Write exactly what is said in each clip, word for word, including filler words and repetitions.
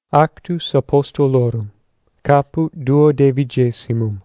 Actus Apostolorum, caput duodevigesimum.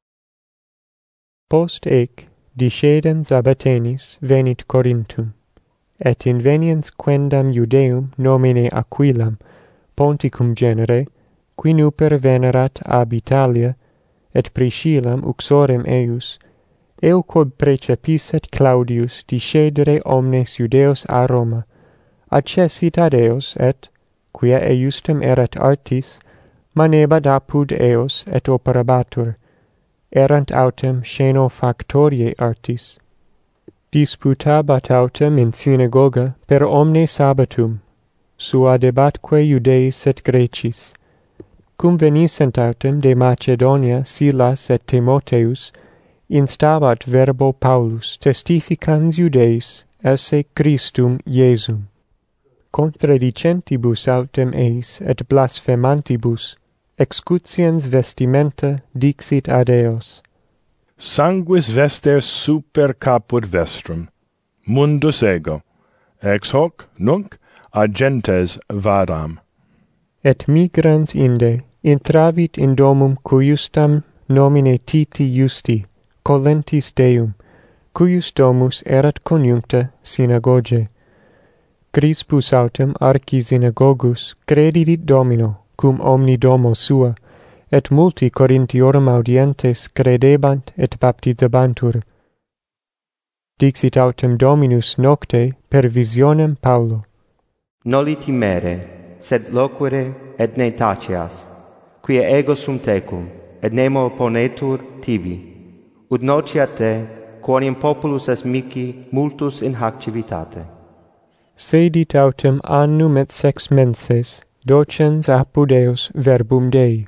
Post ec, discedens ab Athenis, venit Corinthum, et inveniens quendam Iudeum nomine Aquilam, ponticum genere, qui nuper venerat ab Italia, et Priscillam uxorem eius, eo quod precepisset Claudius discedere omnes Iudeos a Roma, accessit ad eos et, quia eiustem erat artis, manebat apud eos et operabatur, erant autem sceno factorie artis. Disputabat autem in synagoga per omne sabbatum, sua debatque Iudeis et Grecis. Cum venissent autem de Macedonia Silas et Timotheus, instabat verbo Paulus testificans Iudeis esse Christum Iesum. Contradicentibus autem eis et blasphemantibus, excutiens vestimenta dixit ad eos. Sanguis vester super caput vestrum, mundus ego, ex hoc nunc ad gentes vadam. Et migrans inde intravit in domum cuiustam nomine Titi Justi, collentis Deum, cuius domus erat conjuncta synagoge. Crispus autem archisynagogus credidit Domino, cum omni domo sua, et multi Corintiorum audientes credebant et baptizabantur. Dixit autem Dominus nocte per visionem Paulo. Noli timere, sed loquere et ne taceas, quia ego sum tecum, et nemo opponetur tibi, ut nocia te, quoniam populus est mihi multus in hac civitate. Sedit autem annum et sex menses, docens apud eos verbum Dei.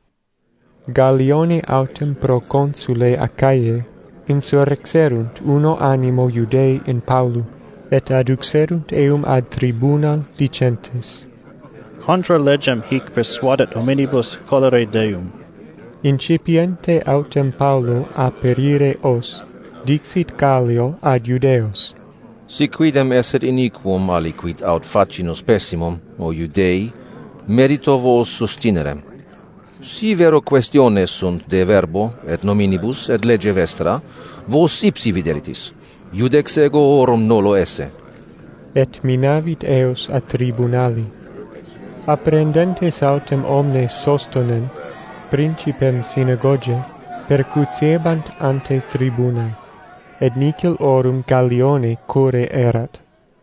Gallione autem pro consule Achaie, insurrexerunt uno animo Iudei in Paulum, et adduxerunt eum ad tribunal dicentes. Contra legem hic persuadet hominibus cholerae Deum. Incipiente autem Paulo aperire os, dixit Gallio ad Iudeos. Si quidem esset iniquum aliquid aut facinus pessimum, o Iudei, merito vos sustinerem. Si vero questiones sunt de verbo, et nominibus, et lege vestra, vos ipsi videritis. Iudex ego orum nolo esse. Et minavit eos a tribunali. Apprendentes autem omnes sostonen, principem synagoge, percutiebant ante tribuna, et nicil orum Gallione core erat.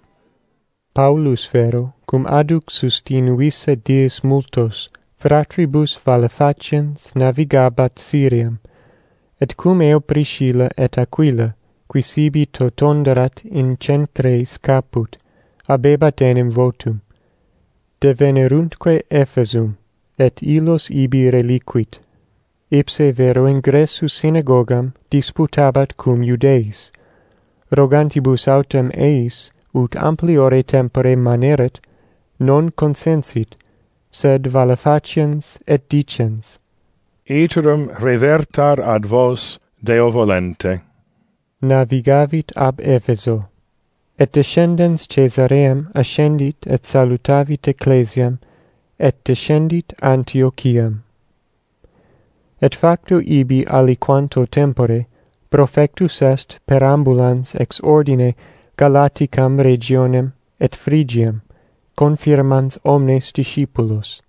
Paulus vero, cum adux sustinuisse dies multos, fratribus Valefaciens navigabat Syriam, et cum eo Priscilla et Aquila, qui sibi totonderat in cencreis caput, abebat enim votum. Deveneruntque Ephesum, et illos ibi reliquit. Ipse vero ingressus synagogam disputabat cum Iudeis. Rogantibus autem eis, ut ampliore tempore maneret, non consensit, sed Valefaciens et dicens. Iterum revertar ad vos Deo volente. Navigavit ab Epheso, et descendens Caesaream ascendit et salutavit ecclesiam, et descendit Antiochiam. Et facto ibi aliquanto tempore, profectus est perambulans ex ordine Galaticam regionem et Phrygiam, confirmans omnes discipulos.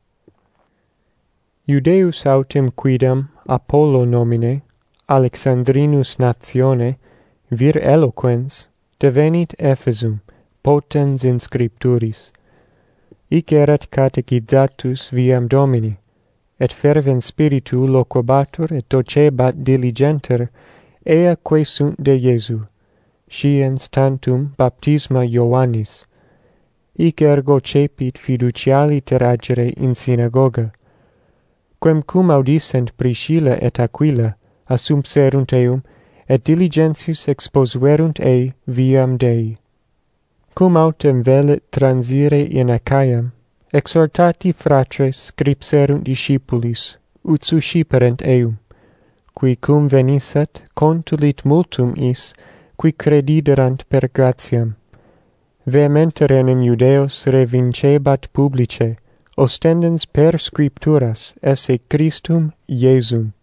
Iudeus autem quidam Apollo nomine, Alexandrinus natione, vir eloquens, devenit Ephesum, potens in scripturis. Hic erat catechizatus viam Domini, et fervens spiritu loquabatur et docebat diligenter ea quae sunt de Iesu, sciens tantum baptisma Ioannis. Hic ergo cepit fiduciali teragere in synagoga. Quem cum audissent Priscilla et Aquila, assumpserunt eum, et diligentius exposuerunt ei viam Dei. Cum autem velet transire in Achaiam, exhortati fratres scripserunt discipulis, ut susciperent eum, qui cum venisset contulit multum is, qui crediderant per gratiam. Vehementer enim Iudeos revincebat publice, ostendens per scripturas esse Christum Iesum.